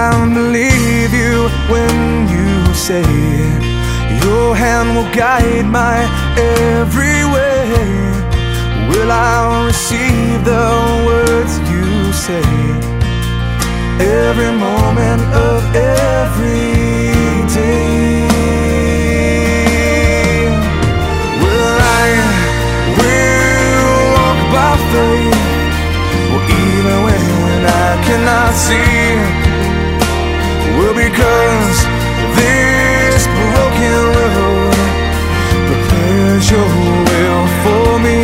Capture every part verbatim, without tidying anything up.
I believe you when you say your hand will guide my every way? Will I receive the words you say every moment of every day? Will I will walk by faith, or even when I cannot see? Well, because this broken road prepares your will for me.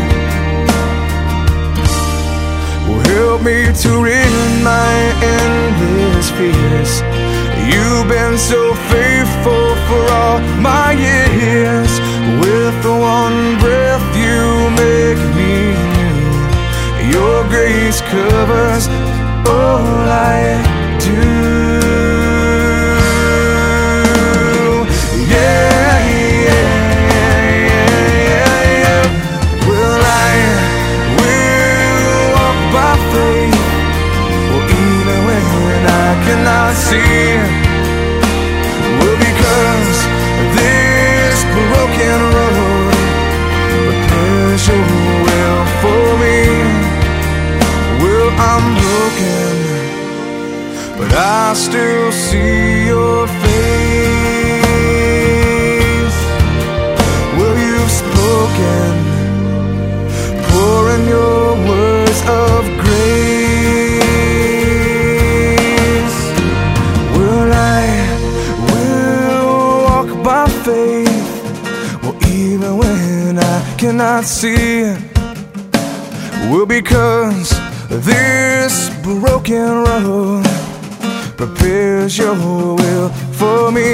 Well, help me to rid my endless fears. You've been so faithful for all my years. With the one breath you make me new. Your grace covers all I do. Cannot see. Well, because this broken road prepares your will for me. Well, I'm broken, but I still see your face. Well, you've spoken, pouring your words of grace. Well, even when I cannot see, well, because this broken road prepares your will for me.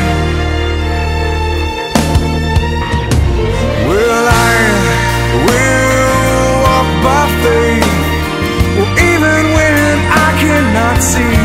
Well, I will walk by faith, well, even when I cannot see.